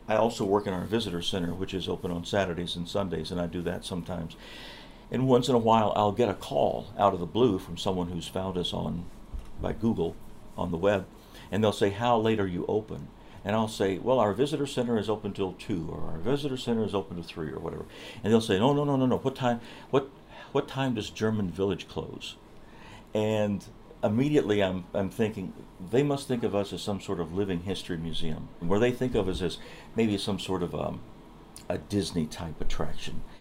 I also work in our visitor center, which is open on Saturdays and Sundays, and I do that sometimes. And once in a while, I'll get a call out of the blue from someone who's found us on by Google on the web, and they'll say, "How late are you open?" And I'll say, "Well, our visitor center is open till 2, or our visitor center is open to 3, or whatever." And they'll say, "No, no, no, no, no. What time? What time does German Village close?" And immediately I'm thinking they must think of us as some sort of living history museum, where they think of us as maybe some sort of a Disney type attraction.